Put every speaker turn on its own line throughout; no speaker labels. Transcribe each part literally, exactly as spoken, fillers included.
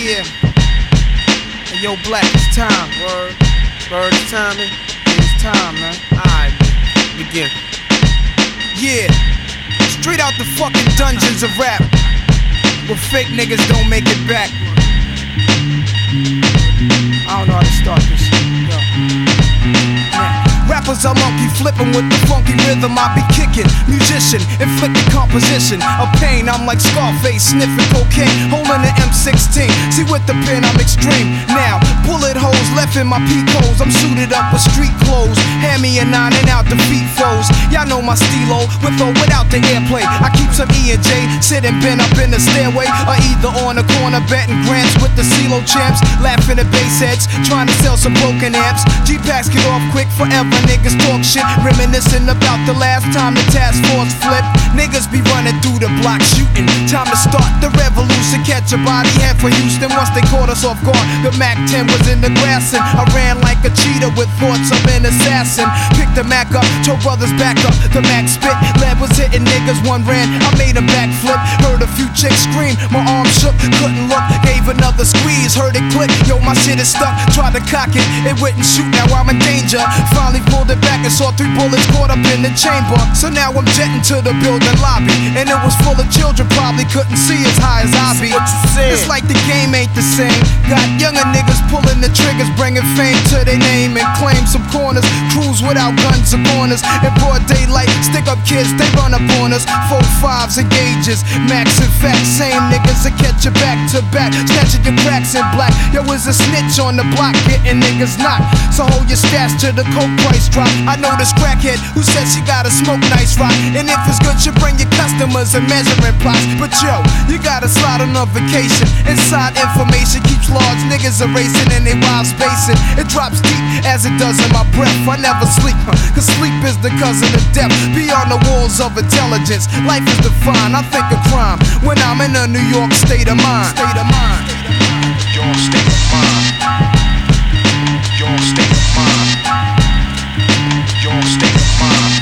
Yeah. Hey, yo, Black, it's time. Word. Word, it's time, man. It's time, man. Alright, man. Begin. Yeah. Straight out the fucking dungeons of rap, where fake niggas don't make it back. I don't know how to start this shit. Yo. Yeah. Rappers are monkey flipping with the funky rhythm I be kicking. Musician, inflicting composition of pain. I'm like Scarface, sniffing cocaine, holding an M sixteen. See with the pen I'm extreme. Now, bullet holes left in my peak holes. I'm suited up with street clothes. Hand me a nine and out the feet foes. Y'all know my stilo, with or without the airplay. I keep some E and J, sitting bent up in the stairway, or either on the corner betting grants with the CeeLo champs. Laughing at bass heads, trying to sell some broken amps. G-Packs get off quick forever. Niggas talk shit, reminiscing about the last time the task force flipped. Niggas be running through the block shooting. Time to start the revolution. Catch a body head for Houston once they caught us off guard. The Mac ten was in the grass and I ran like a cheetah with thoughts of an assassin. Picked the Mac up, told brothers back up. The Mac spit, lead was hitting niggas. One ran, I made a backflip. Heard a few chicks scream, my arm shook, couldn't look. Gave another squeeze, heard it click. Yo, my shit is stuck. Tried to cock it, it wouldn't shoot. Now I'm in danger. Finally pulled it back and saw three bullets caught up in the chamber. So now I'm jetting to the building lobby, and it was full of children, probably couldn't see as high as I be. It's like the game ain't the same. Got younger niggas pulling the triggers, bringing fame to their name and claim some corners. Cruise without guns or corners. In broad daylight, stick up kids, they run up on us. Four fives and gauges, max and facts. Same niggas that catch you back to back, snatching your cracks in black. Yo, is a snitch on the block, getting niggas knocked. So hold your stash till the coke price drop. I know this crackhead who said she gotta smoke nice rock, and if it's good, you bring your customers and measuring plots. But yo, you gotta slide on a vacation. Inside information keeps large niggas erasing and they wives spacing. It drops deep as it does in my breath. I never sleep, huh? Cause sleep is the cousin of death. Beyond the walls of intelligence, life is defined. I think of crime when I'm in a New York state of mind. State of mind.
Your state of mind. Your state of mind. Your state of mind.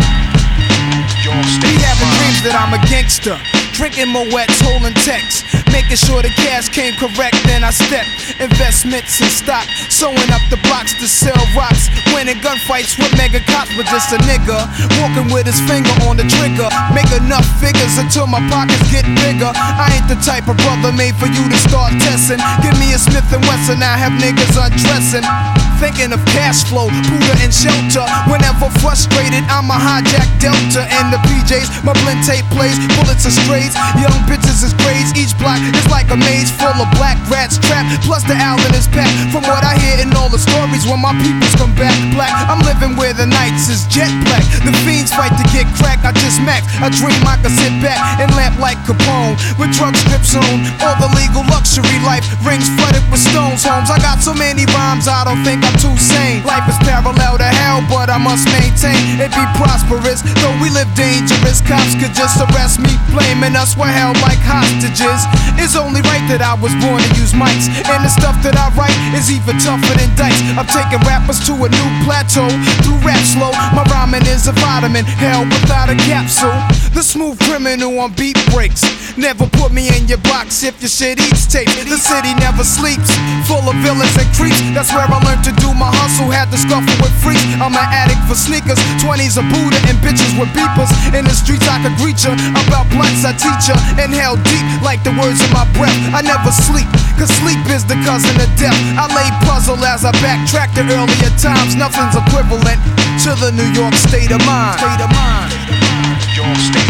Your state
Be
of
having
mind.
dreams that I'm a gangster, drinking Moet's, holding texts, making sure the cash came correct. Then I step investments and stock, sewing up the blocks to sell rocks, winning gunfights with mega cops. But just a nigga walking with his finger on the trigger, make enough figures until my pockets get bigger. I ain't the type of brother made for you to start testing. Give me a Smith and Wesson, I have niggas undressing. Thinking of cash flow, Buddha and shelter. Whenever frustrated, I'm a hijack Delta and the P Js. My blend tape plays, bullets are strays. Young bitches is grades. Each block is like a maze full of black rats trapped. Plus the Allen is packed. From what I hear in all the stories, when my peoples come back black, I'm living where the nights is jet black. The fiends fight to get crack. I just max. I dream I could sit back and lamp like Capone with drug strips on. All the legal luxury life rings flooded with stones. Homes. I got so many rhymes, I don't think I'm too sane. Life is parallel to hell, but I must maintain it be prosperous. Though we live dangerous, cops could just arrest me, blaming us for held like hostages. It's only right that I was born to use mics, and the stuff that I write is even tougher than dice. I'm taking rappers to a new plateau through rap slow. My rhyming is a vitamin, hell without a capsule. The smooth criminal on beat breaks. Never put me in your box if your shit eats tape. The city never sleeps, full of villains and creeps. That's where I learned to do my hustle, had to scuffle with freaks. I'm an addict for sneakers, twenties a Buddha and bitches with beepers. In the streets I could greet ya, about blunts I teach ya. Inhale deep like the words in my breath. I never sleep, cause sleep is the cousin of death. I lay puzzle as I backtrack to earlier times. Nothing's equivalent to the New York state of mind. State of mind.
Your state